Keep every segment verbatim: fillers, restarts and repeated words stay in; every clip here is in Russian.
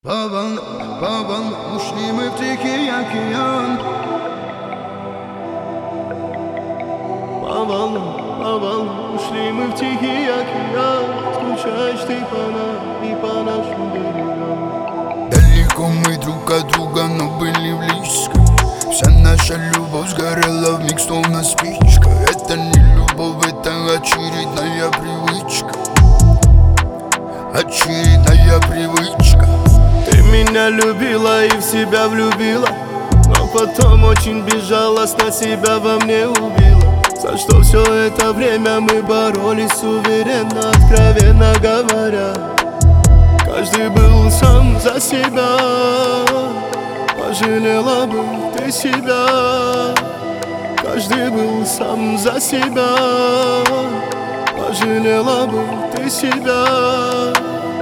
По волнам, по волнам ушли мы в Тихий океан. По волнам, по волнам ушли мы в Тихий океан. Скучаешь ты по нам и по нашим берегам. Далеко мы друг от друга, но были близко. Вся наша любовь сгорела вмиг, словно спичка. Это не любовь, это очередная привычка. Очередная привычка. Ты меня любила и в себя влюбила, но потом очень безжалостно себя во мне убила. За что все это время мы боролись уверенно, откровенно говоря. Каждый был сам за себя. Пожалела бы ты себя. Каждый был сам за себя. Пожалела бы ты себя.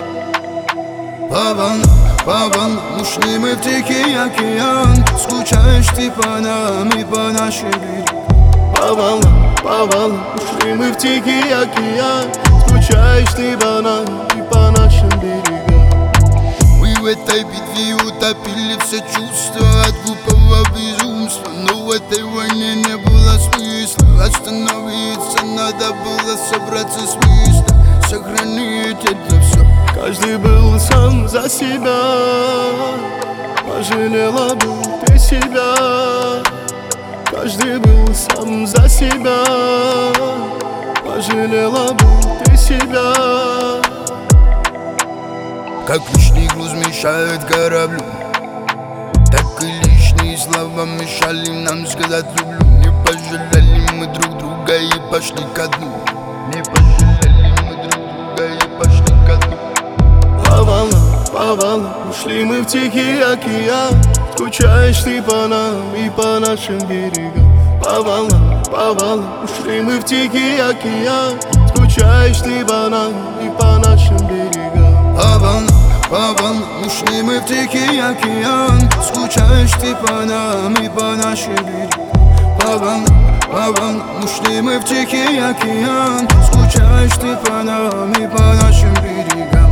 По волнам, по волнам ушли мы в Тихий океан. Скучаешь ты по нам и по нашей берегам. По волнам, по волнам ушли мы в Тихий океан. Скучаешь ты по нам и по нашим берегам. Мы в этой битве утопили все чувства от глупого безумства. Но в этой войне не было смысла остановиться. Надо было собраться с места, сохранить это все. Каждый был сам за себя. Пожалела бы ты себя. Каждый был сам за себя. Пожалела бы ты себя. Как лишний груз мешает кораблю, так и лишние слова мешали нам сказать люблю. Не пожалели мы друг друга и пошли ко дну. Не пожалели мы друг друга и пошли ко дну. По волнам, по волнам ушли мы в Тихий океан. Скучаешь ты по нам и по нашим берегам. По волнам, по волнам ушли мы в Тихий океан. Скучаешь ты по нам и по нашим берегам. По волнам, по волнам ушли мы в Тихий океан. Скучаешь ты по нам и по нашей берегам. По волнам, по волнам ушли мы в Тихий океан. Скучаешь ты по нам и по нашим берегам.